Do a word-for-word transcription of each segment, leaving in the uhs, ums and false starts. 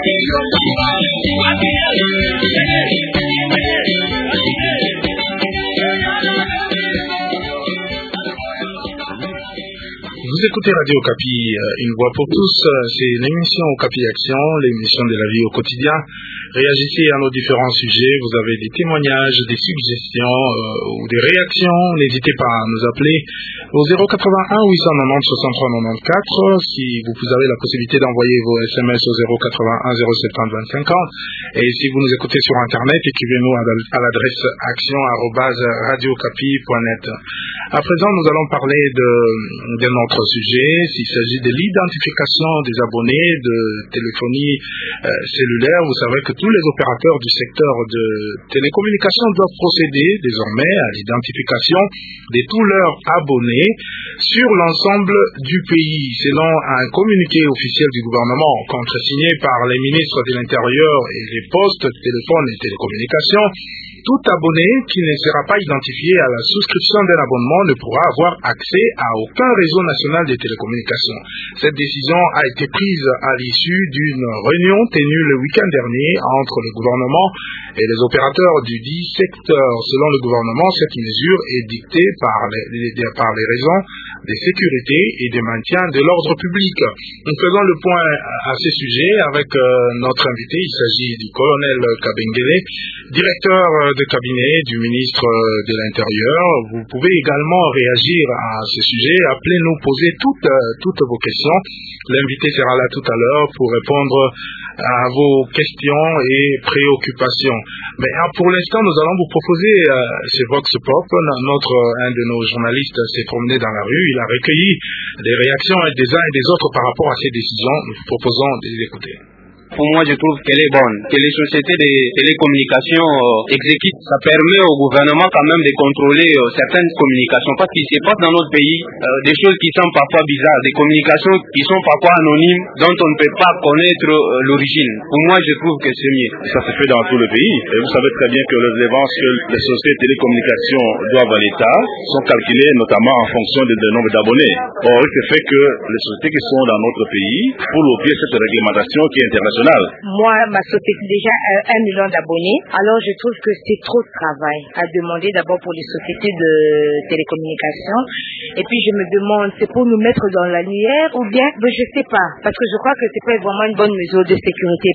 Vous écoutez Radio Okapi, une voix pour tous, c'est l'émission Okapi Action, l'émission de la vie au quotidien. Réagissez à nos différents sujets, vous avez des témoignages, des suggestions euh, ou des réactions, n'hésitez pas à nous appeler au zéro quatre-vingt-un huit cent quatre-vingt-dix soixante-trois quatre-vingt-quatre. Si vous avez la possibilité d'envoyer vos S M S au zéro quatre-vingt-un zéro soixante-dix vingt-cinquante. Et si vous nous écoutez sur Internet, écrivez-nous à l'adresse action arobase radio okapi point net. À présent, nous allons parler de, de notre sujet, s'il s'agit de l'identification des abonnés de téléphonie euh, cellulaire. Vous savez que tous les opérateurs du secteur de télécommunications doivent procéder désormais à l'identification de tous leurs abonnés sur l'ensemble du pays. Selon un communiqué officiel du gouvernement contresigné par les ministres de l'Intérieur et les postes, téléphones et télécommunications, tout abonné qui ne sera pas identifié à la souscription d'un abonnement ne pourra avoir accès à aucun réseau national de télécommunications. Cette décision a été prise à l'issue d'une réunion tenue le week-end dernier entre le gouvernement et les opérateurs du dit secteur. Selon le gouvernement, cette mesure est dictée par les, les, par les raisons de sécurité et de maintien de l'ordre public. Nous faisons le point à ce sujet avec euh, notre invité. Il s'agit du colonel Kabengele, directeur de cabinet du ministre de l'Intérieur. Vous pouvez également réagir à ce sujet. Appelez-nous, posez toutes, toutes vos questions. L'invité sera là tout à l'heure pour répondre à vos questions et préoccupations. Mais pour l'instant, nous allons vous proposer euh, ce Vox Pop. Notre, un de nos journalistes s'est promené dans la rue. Il a recueilli des réactions des uns et des autres par rapport à ces décisions. Nous vous proposons de les écouter. Pour moi, je trouve qu'elle est bonne. Que les sociétés de télécommunications euh, exécutent, ça permet au gouvernement quand même de contrôler euh, certaines communications. Parce qu'il se passe dans notre pays euh, des choses qui sont parfois bizarres, des communications qui sont parfois anonymes, dont on ne peut pas connaître euh, l'origine. Pour moi, je trouve que c'est mieux. Ça se fait dans tout le pays. Et vous savez très bien que les dépenses que les sociétés de télécommunications doivent à l'État sont calculées notamment en fonction du nombre d'abonnés. Or, il se fait que les sociétés qui sont dans notre pays, pour obtenir cette réglementation qui est internationale, moi, ma société déjà a un million d'abonnés, alors je trouve que c'est trop de travail à demander d'abord pour les sociétés de télécommunications. Et puis je me demande, c'est pour nous mettre dans la lumière ou bien, ben, je sais pas, parce que je crois que c'est pas vraiment une bonne mesure de sécurité.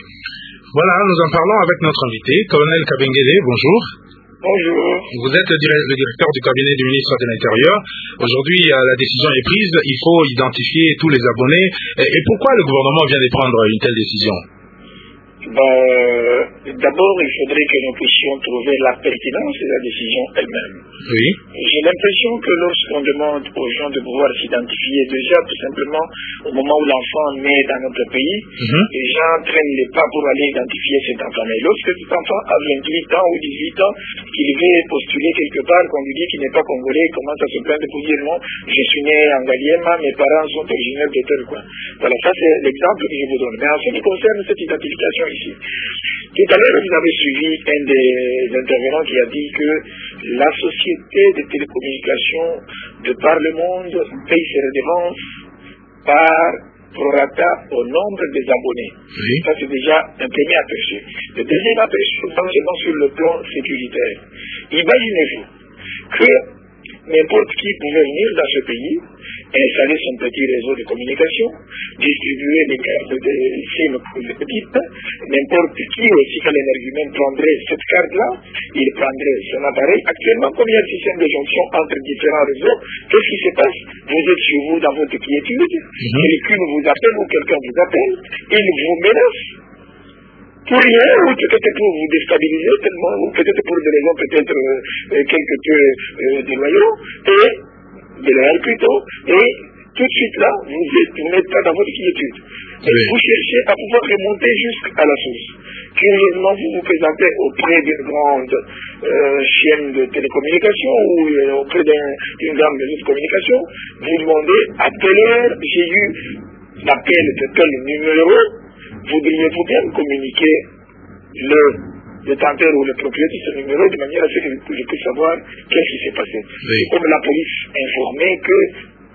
Voilà, nous en parlons avec notre invité, colonel Kabengele. Bonjour. Bonjour. Vous êtes le directeur du cabinet du ministre de l'Intérieur. Aujourd'hui, la décision est prise. Il faut identifier tous les abonnés. Et pourquoi le gouvernement vient de prendre une telle décision? Ben, d'abord, il faudrait que nous puissions trouver la pertinence de la décision elle-même. Oui. J'ai l'impression que lorsqu'on demande aux gens de pouvoir s'identifier, déjà, tout simplement, au moment où l'enfant naît dans notre pays, mm-hmm. les gens traînent les pas pour aller identifier cet enfant. Mais lorsque cet enfant a vingt-huit ans ou dix-huit ans, qu'il veut postuler quelque part, qu'on lui dit qu'il n'est pas congolais, il commence à se plaindre pour dire non, je suis né en Galiema, mes parents sont originaires de tel coin. Voilà, ça c'est l'exemple que je vous donne. Mais en ce qui concerne cette identification ici, tout à l'heure, vous avez suivi un des intervenants qui a dit que la société de télécommunications de par le monde paye ses redevances par prorata au nombre des abonnés. Oui. Ça, c'est déjà un premier aperçu. Le deuxième aperçu, c'est sur le plan sécuritaire. Imaginez-vous que n'importe qui pouvait venir dans ce pays, installer son petit réseau de communication, distribuer les cartes de SIM petites, n'importe qui aussi, quand l'énergumène prendrait cette carte-là, il prendrait son appareil. Actuellement, comme il y a un système de jonction entre différents réseaux, qu'est-ce qui se passe? Vous êtes chez vous dans votre quiétude, mm-hmm. quelqu'un vous appelle ou quelqu'un vous appelle, il vous menace. Pour rien, ou peut-être pour vous déstabiliser tellement, ou peut-être pour des raisons peut-être euh, quelque peu euh, déloyaux, et déloyales plutôt, et tout de suite là, vous êtes, vous n'êtes pas dans votre quiétude. Et oui. Vous cherchez à pouvoir remonter jusqu'à la source. Curieusement, vous vous présentez auprès d'une grande euh, chaîne de télécommunications ou euh, auprès d'une grande maison de communication, vous demandez à quelle heure j'ai eu l'appel de tel numéro. Voudriez-vous bien communiquer le détenteur ou le propriétaire de ce numéro de manière à ce que je puisse savoir qu'est-ce qui s'est passé. Oui. Comme la police informait que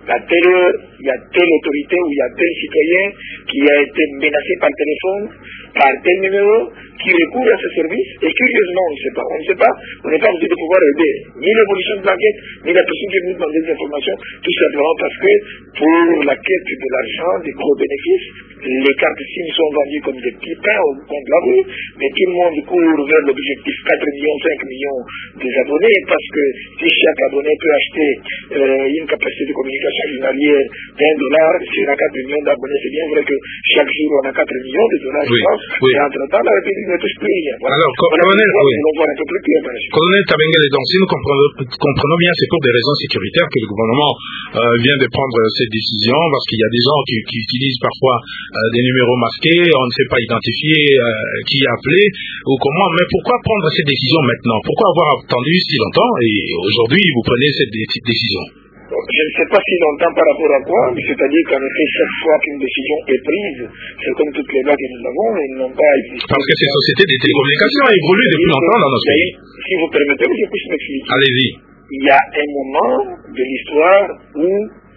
à telle heure, il y a telle autorité ou il y a tel citoyen qui a été menacé par téléphone, par tel numéro, qui recourt à ce service, et curieusement, on ne sait pas. On ne sait pas, on n'est pas obligé de pouvoir aider ni l'évolution de l'enquête, ni la personne qui est venue demander des informations, tout simplement parce que pour la quête de l'argent, des gros bénéfices, les cartes SIM sont vendues comme des petits pains au coin de la rue, mais tout le monde court vers l'objectif quatre millions, cinq millions des abonnés, parce que si chaque abonné peut acheter euh, une capacité de communication journalière d'un dollar, si on a quatre millions d'abonnés, c'est bien vrai que chaque jour on a quatre millions de dollars, oui, je pense, oui. et entre-temps, la République ne touche plus rien. Voilà. Alors, voilà, colonel, voilà, oui. nous allons voir un peu plus clair. Colonel Kabengele, donc si nous comprenons, comprenons bien, c'est pour des raisons sécuritaires que le gouvernement euh, vient de prendre cette décision, parce qu'il y a des gens qui, qui utilisent parfois euh, des numéros masqués, on ne sait pas identifier euh, qui a appelé ou comment, mais pourquoi prendre cette décision maintenant? Pourquoi avoir attendu si longtemps et aujourd'hui vous prenez cette dé- décision? Je ne sais pas si longtemps par rapport à quoi, mais c'est-à-dire qu'en effet, chaque fois qu'une décision est prise, c'est comme toutes les lois que nous avons, elles n'ont pas existé. Parce que ces sociétés de télécommunications évoluent depuis longtemps dans notre pays. Si vous permettez, je puisse m'expliquer. Allez-y. Il y a un moment de l'histoire où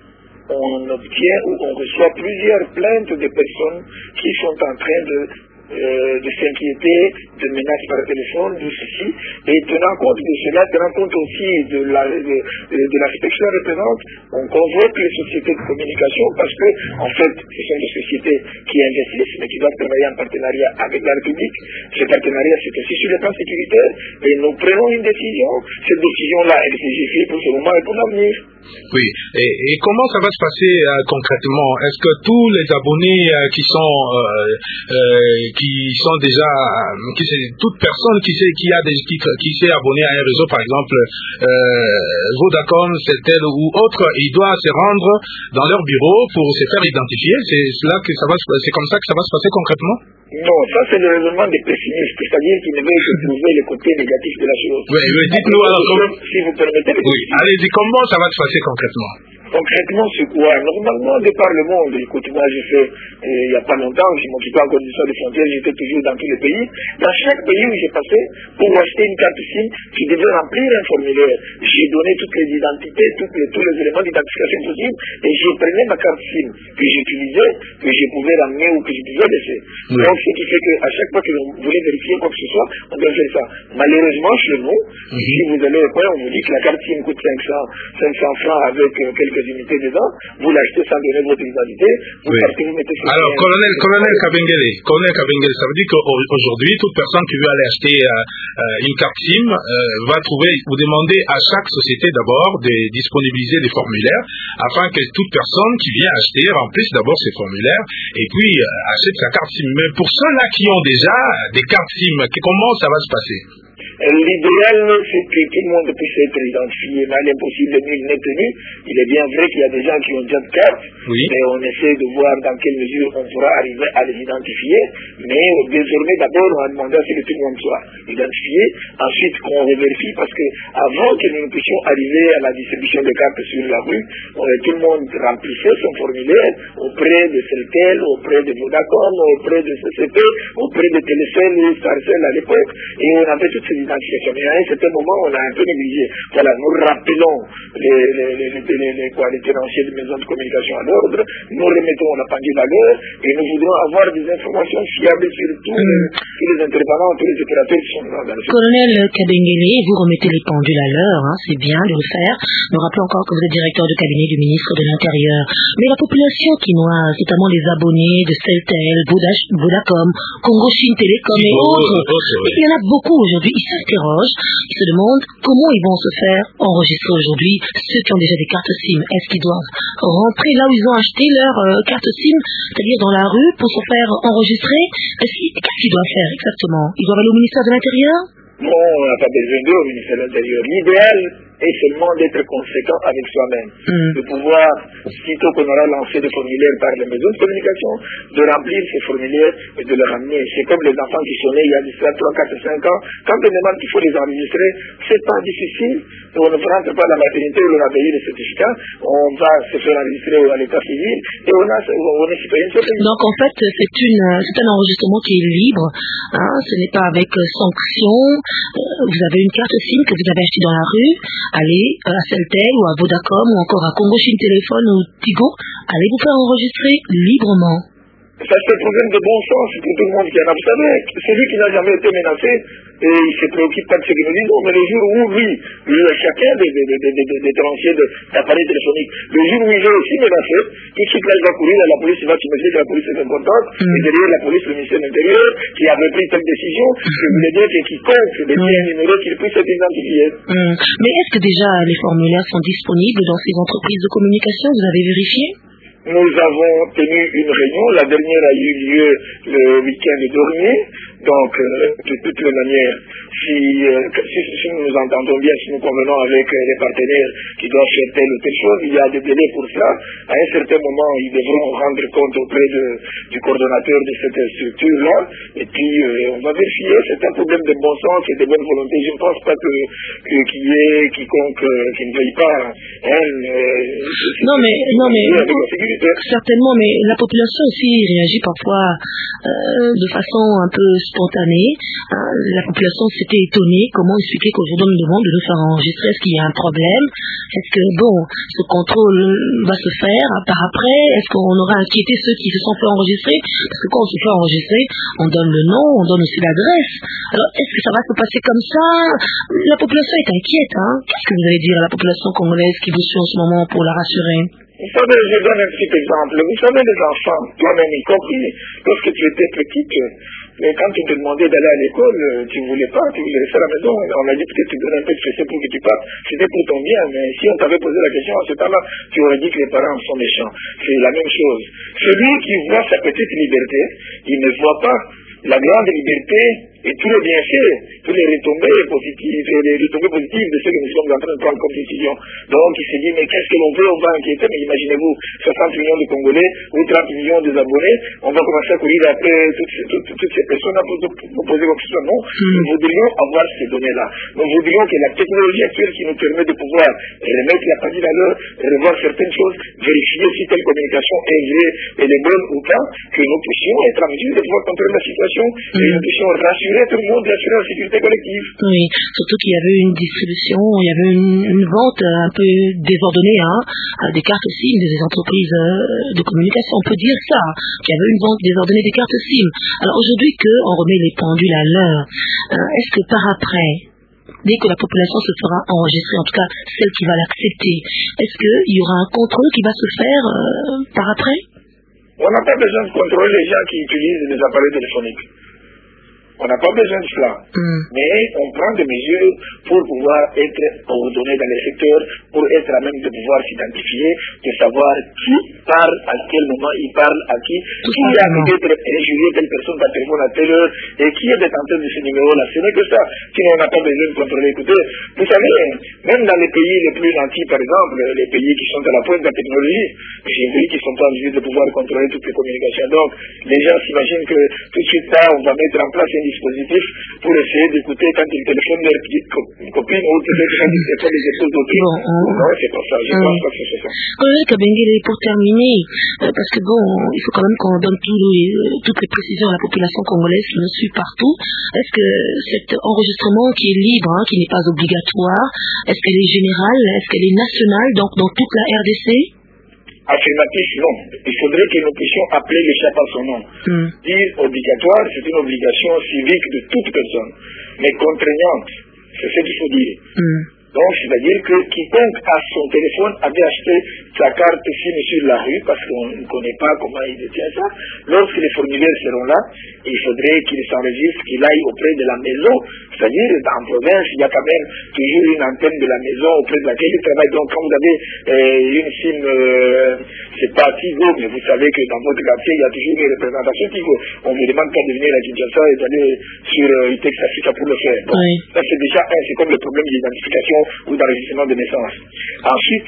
on obtient, où on reçoit plusieurs plaintes de personnes qui sont en train de Euh, de s'inquiéter de menaces par téléphone, de ceci, et tenant compte de cela, tenant compte aussi de la de, de, de l'aspect que cela représente, on convoque les sociétés de communication parce que, en fait, ce sont des sociétés qui investissent, mais qui doivent travailler en partenariat avec la République. Ce partenariat, c'est aussi sur le plan sécuritaire, et nous prenons une décision. Cette décision-là, elle est justifiée pour ce moment et pour l'avenir. Oui, et, et comment ça va se passer euh, concrètement? Est-ce que tous les abonnés euh, qui sont euh, euh, qui sont déjà, qui c'est toute personne qui sait qui a des titres, qui s'est abonné à un réseau, par exemple euh, Vodacom, Celtel ou autre, il doit se rendre dans leur bureau pour se faire identifier. C'est là que ça va, c'est comme ça que ça va se passer concrètement? Non, ça c'est le raisonnement des pessimistes, c'est-à-dire qu'ils ne veulent que trouver le côté négatif de la chose. Oui, oui, dites-nous alors. Comme... Si vous permettez. Oui, allez-y, comment ça va se passer concrètement? Concrètement, c'est quoi? Normalement, de par le monde, écoute, moi j'ai fait, euh, il n'y a pas longtemps, je m'occupais en condition de frontières, j'étais toujours dans tous les pays. Dans chaque pays où j'ai passé, pour acheter une carte SIM, tu devais remplir un formulaire. J'ai donné toutes les identités, toutes les, tous les éléments d'identification possibles, et je prenais ma carte SIM que j'utilisais, que je pouvais ramener ou que je pouvais laisser. Oui. Donc, ce qui fait qu'à chaque fois que vous voulez vérifier quoi que ce soit, on doit faire ça. Malheureusement, chez nous, mm-hmm. si vous allez au point, on vous dit que la carte SIM coûte cinq cents francs avec euh, quelques unités dedans, vous l'achetez sans donner votre identité, vous oui. partez, vous mettez sur alors, colonel, colonel Kabengele, colonel Kabengele, ça veut dire qu'aujourd'hui, toute personne qui veut aller acheter euh, euh, une carte SIM euh, va trouver, vous demandez à chaque société d'abord de disponibiliser des formulaires afin que toute personne qui vient acheter remplisse d'abord ces formulaires et puis euh, achète sa carte SIM. Mais pour ceux-là qui ont déjà des cartes SIM, comment ça va se passer? L'idéal, c'est que tout le monde puisse être identifié, mais l'impossible nul n'est tenu. Il est bien vrai qu'il y a des gens qui ont déjà de cartes, oui. mais on essaie de voir dans quelle mesure on pourra arriver à les identifier. Mais désormais, d'abord, on a demandé à ce que tout le monde soit identifié. Ensuite, qu'on vérifie, parce que avant que nous puissions arriver à la distribution des cartes sur la rue, tout le monde remplissait son formulaire auprès de Celtel, auprès de Vodacom, auprès de C C P, auprès de Télécel ou Starcell à l'époque, et on avait toutes ces identifications. Mais à un certain moment, on a un peu négligé. Voilà, nous rappelons les, les, les, les, les, les, quoi, les tenanciers de maisons de communication à l'ordre, nous remettons la pendule à l'heure, et nous voudrons avoir des informations fiables sur tous les, tous les intervenants, tous les opérateurs qui sont là dans le film. Colonel Kabengele, vous remettez les pendules à l'heure, hein, c'est bien de le faire. Nous rappelons encore que vous êtes directeur de cabinet du ministre de l'Intérieur. Mais la population quinoise, notamment les abonnés de Celtel, Vodacom, Congo Chine Télécom et autres, il y en a beaucoup aujourd'hui. Ils s'interrogent, ils se demandent comment ils vont se faire enregistrer aujourd'hui. Ceux qui ont déjà des cartes SIM, est-ce qu'ils doivent rentrer là où ils ont acheté leur euh, carte SIM, c'est-à-dire dans la rue, pour se faire enregistrer? Est-ce qu'ils, qu'est-ce qu'ils doivent faire exactement? Ils doivent aller au ministère de l'Intérieur? Non, on n'a pas besoin d'eux au ministère de l'Intérieur. L'idéal est seulement d'être conséquent avec soi-même, mm. de pouvoir, sitôt qu'on aura lancé des formulaires par les maisons de communication, de remplir ces formulaires et de les ramener. C'est comme les enfants qui sont nés il y a trois, quatre, cinq ans. Quand on demande qu'il faut les enregistrer, c'est pas difficile. On ne rentre pas à la maternité où on a payé les certificats, on va se faire enregistrer à l'état civil et on, a, on est citoyen de ce pays. Donc en fait, c'est, une, c'est un enregistrement qui est libre, hein, ce n'est pas avec sanction. Euh, vous avez une carte SIM que vous avez achetée dans la rue, allez à Celtel ou à Vodacom ou encore à Congo Chine Téléphone ou Tigo, allez vous faire enregistrer librement. Ça, c'est un problème de bon sens pour tout le monde qui en a. Vous savez, celui qui n'a jamais été menacé, et il ne se préoccupe pas de ce que nous disons, mais le jour où, oui, lui, chacun des, des, des, des, des tenanciers d'appareils téléphoniques, le jour où il est aussi menacé, tout de suite là, il va courir à la police, il va s'imaginer que la police est importante, mm. et derrière la police, le ministère de l'Intérieur, qui avait pris telle décision, mm. je voulais dire que quiconque détient un numéro, qu'il puisse être identifié. Mm. Mais est-ce que déjà les formulaires sont disponibles dans ces entreprises de communication? Vous avez vérifié? Nous avons tenu une réunion, la dernière a eu lieu le week-end dernier, donc euh, de toutes les manières, si, euh, si, si nous nous entendons bien, si nous convenons avec euh, les partenaires qui doivent faire telle ou telle chose, il y a des délais pour ça. À un certain moment, ils devront rendre compte auprès de, du coordonnateur de cette structure-là, et puis euh, on va vérifier. C'est un problème de bon sens et de bonne volonté. Je ne pense pas que, que qu'il y ait quiconque euh, qui ne veuille pas. Hein, euh, non mais, non mais, certainement, mais la population aussi réagit parfois euh, de façon un peu spontanée. Euh, la population s'était étonnée. Comment expliquer qu'aujourd'hui on nous demande de nous faire enregistrer? Est-ce qu'il y a un problème? Est-ce que, bon, ce contrôle va se faire par après? Est-ce qu'on aura inquiété ceux qui se sont fait enregistrer? Parce que quand on se fait enregistrer, on donne le nom, on donne aussi l'adresse. Alors, est-ce que ça va se passer comme ça? La population est inquiète, hein? Qu'est-ce que vous allez dire à la population congolaise qui vous suit en ce moment pour la rassurer? Vous savez, je donne un petit exemple. Vous savez, les enfants, toi-même y compris, lorsque tu étais petite, mais quand tu te demandais d'aller à l'école, tu ne voulais pas, tu voulais rester à la maison. On a dit peut-être tu donnes un peu de fessée pour que tu partes. C'était pour ton bien, mais si on t'avait posé la question à ce temps-là, tu aurais dit que les parents sont méchants. C'est la même chose. Celui qui voit sa petite liberté, il ne voit pas la grande liberté et tous les bienfaits, tous les retombées positives, les retombées positives de ce que nous sommes en train de prendre comme décision. Donc il s'est dit, mais qu'est-ce que l'on veut? On va inquiéter, mais imaginez-vous, soixante millions de Congolais ou trente millions d'abonnés, on va commencer à courir après toutes ces, toutes, toutes ces personnes pour nous poser quoi que ce soit. Non, mm. nous voudrions avoir ces données-là. Nous voudrions que la technologie actuelle qui nous permet de pouvoir remettre la pendule à l'heure, revoir certaines choses, vérifier si telle communication est vraie, elle est bonne ou pas, que nous puissions être en mesure de pouvoir contrôler la situation mm. et nous puissions rassurer tout le monde, rassurer la sécurité collective. Oui, surtout qu'il y avait une distribution, il y avait une, une vente un peu désordonnée, hein, des cartes SIM des entreprises de communication. On peut dire ça, qu'il y avait une vente désordonnée des cartes SIM. Alors aujourd'hui qu'on remet les pendules à l'heure, euh, est-ce que par après, dès que la population se sera enregistrée, en tout cas celle qui va l'accepter, est-ce qu'il y aura un contrôle qui va se faire euh, par après? On n'a pas besoin de contrôler les gens qui utilisent les appareils téléphoniques. On n'a pas besoin de cela. Mm. Mais on prend des mesures pour pouvoir être ordonné dans les secteurs, pour être à même de pouvoir s'identifier, de savoir qui parle, à quel moment il parle, à qui, Tout qui a peut-être injurié telle personne par téléphone à telle heure, et qui est détenteur de ce numéro-là. Ce n'est que ça. Sinon, on n'a pas besoin de contrôler. Écoutez, vous savez, même dans les pays les plus nantis, par exemple, les pays qui sont à la pointe de la technologie, c'est des pays qui sont pas en mesure de pouvoir contrôler toutes les communications. Donc, les gens s'imaginent que tout de suite là, on va mettre en place un dispositif pour essayer d'écouter quand ils téléphonent leur copine ou peut-être quand ils téléphonent les épouses d'autres. Bon, euh, non, c'est pas ça. Je ne pense pas que c'est ça. Colonel Kabengele, pour terminer, euh, parce que bon, il faut quand même qu'on donne tous les, euh, toutes les précisions à la population congolaise qui nous suit partout. Est-ce que cet enregistrement qui est libre, hein, qui n'est pas obligatoire, est-ce qu'elle est générale, est-ce qu'elle est nationale, donc dans toute la R D C? Affirmatif, non. Il faudrait que nous puissions appeler le chat par son nom. Mm. Dire obligatoire, c'est une obligation civique de toute personne, mais contraignante, c'est ce qu'il faut dire. Mm. Donc, c'est-à-dire que quiconque a son téléphone avait acheté sa carte SIM sur la rue, parce qu'on ne connaît pas comment il détient ça, lorsque les formulaires seront là, il faudrait qu'il s'enregistre, qu'il aille auprès de la maison, c'est-à-dire en province, il y a quand même toujours une antenne de la maison auprès de laquelle il travaille. Donc, quand vous avez euh, une SIM, euh, c'est pas Tigo, mais vous savez que dans votre quartier, il y a toujours une représentation Tigo. On ne me demande pas de venir à Kinshasa et d'aller sur euh, Itex Africa pour le faire. Donc, oui. Ça, c'est déjà un, c'est comme le problème d'identification ou d'enregistrement de naissance. Ensuite,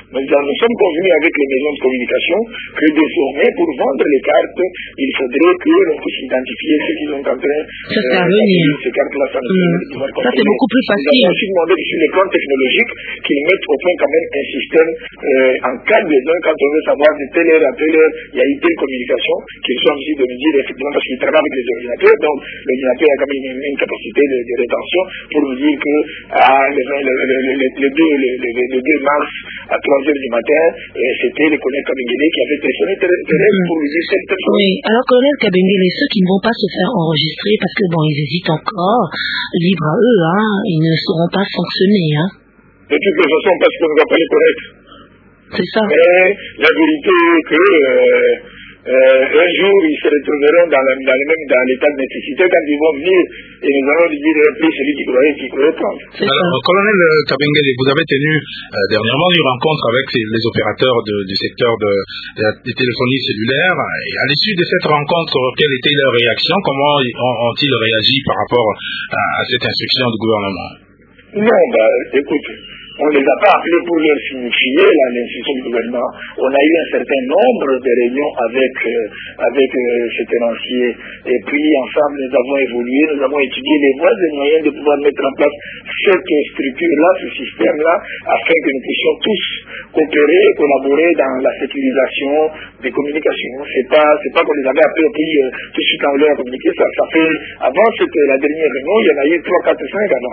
Nous, nous sommes convenus avec les maisons de communication que désormais, pour vendre les cartes, il faudrait que l'on puisse identifier ceux qui sont en train de ces cartes-là. Ça, mmh. ça c'est beaucoup plus facile. Nous avons aussi demandé sur le plan technologique qu'ils mettent au point quand même un système euh, en cas de besoin, quand on veut savoir de telle heure à telle heure, il y a eu telle communication, qu'ils soient en mesure de nous dire effectivement, parce qu'ils travaillent avec les ordinateurs, donc l'ordinateur a quand même une, une capacité de, de rétention pour nous dire que ah, le, le, le, le, le, deux, le, le, le deux mars à trois heures du matin, euh, c'était le colonel Kabengele qui avait téléphoné mmh. pour lui dire cette personne. Oui, alors colonel Kabengele, ceux qui ne vont pas se faire enregistrer parce que bon, ils hésitent encore, libre à eux, hein, ils ne seront pas sanctionnés, hein. De toutes les façons, parce qu'on ne va pas les connaître. C'est ça. Mais la vérité est que euh, euh, un jour, ils se retrouveront dans, la, dans, le même, dans l'état de nécessité quand ils vont venir et nous allons lui dire plus celui qui croyait qui croyait prendre. Alors, colonel Kabengele, vous avez tenu euh, dernièrement une rencontre avec les opérateurs de, du secteur de, de la de téléphonie cellulaire. Et à l'issue de cette rencontre, quelle était leur réaction? Comment ont-ils réagi par rapport à, à cette instruction du gouvernement? Non, bah, écoute, on ne les a pas appelés pour leur signifier l'instruction du gouvernement. On a eu un certain nombre de réunions avec, euh, avec euh, ces tenanciers. Et puis, ensemble, nous avons évolué, nous avons étudié les voies et moyens de pouvoir mettre en place cette structure-là, ce système-là, afin que nous puissions tous coopérer, collaborer dans la sécurisation des communications. C'est pas, c'est pas qu'on les avait appelés, puis euh, tout de suite on leur a communiqué. Ça, ça fait, avant, c'était la dernière réunion, il y en a eu trois, quatre, cinq avant.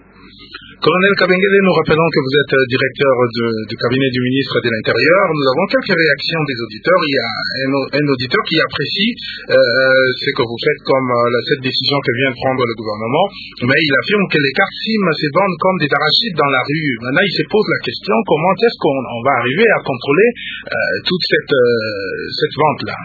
Colonel Kabengele, nous rappelons que vous êtes directeur de, du cabinet du ministre de l'Intérieur. Nous avons quelques réactions des auditeurs. Il y a un, un auditeur qui apprécie euh, ce que vous faites comme euh, cette décision que vient de prendre le gouvernement, mais il affirme que les cartes SIM se vendent comme des arachides dans la rue. Maintenant, il se pose la question, comment est-ce qu'on on va arriver à contrôler euh, toute cette, euh, cette vente-là?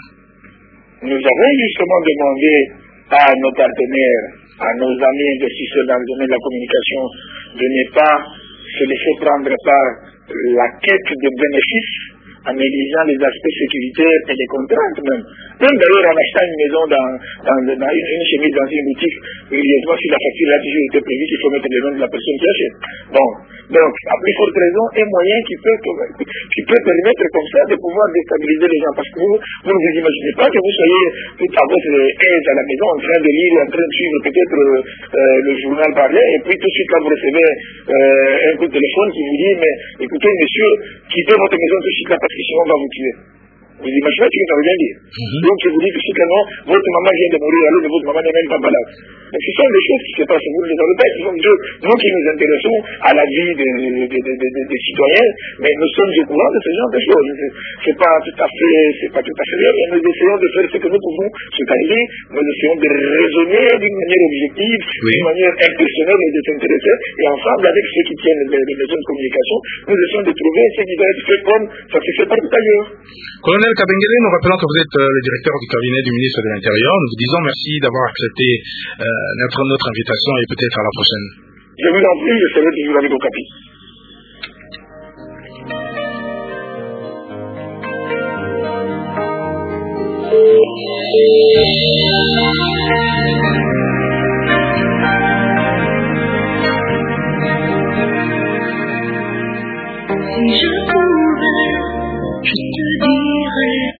Nous avons justement demandé à nos partenaires, à nos amis investisseurs dans le domaine de la communication, de ne pas se laisser prendre par la quête de bénéfices en négligeant les aspects sécuritaires et les contraintes même. Même d'ailleurs en achetant une maison dans, dans, dans une, une chemise dans une boutique, curieusement si la facture a toujours été prévue qu'il faut mettre le nom de la personne qui achète. Bon, donc à plus forte raison, un moyen qui peut, qui peut permettre comme ça de pouvoir déstabiliser les gens. Parce que vous, vous ne vous imaginez pas que vous soyez tout à votre aise à la maison en train de lire, en train de suivre peut-être euh, le journal parler, et puis tout de suite là vous recevez euh, un coup de téléphone qui vous dit mais écoutez monsieur, quittez votre maison tout de suite là parce que sinon on va vous tuer. Vous imaginez ce que ça veut bien dire. Mm-hmm. Donc je vous dis que si non, votre maman vient de mourir alors que votre maman n'est même pas malade. Donc ce sont des choses qui se passent, vous ne les avez pas, ce sont des choses, nous qui nous intéressons à la vie des, des, des, des, des citoyens, mais nous sommes au courant de ce genre de choses. C'est pas tout à fait, c'est pas tout à fait bien, mais nous essayons de faire ce que nous pouvons, c'est-à-dire, nous essayons de raisonner d'une manière objective, oui. d'une manière impersonnelle et désintéressée, et ensemble avec ceux qui tiennent les, les maisons de communication, nous essayons de trouver ce qui doit être fait comme ça se fait partout ailleurs. Colonel Kabengele, nous rappelons que vous êtes euh, le directeur du cabinet du ministre de l'Intérieur. Nous vous disons merci d'avoir accepté euh, notre, notre invitation et peut-être à la prochaine. Je vous en prie, je serai toujours avec au capi. Si je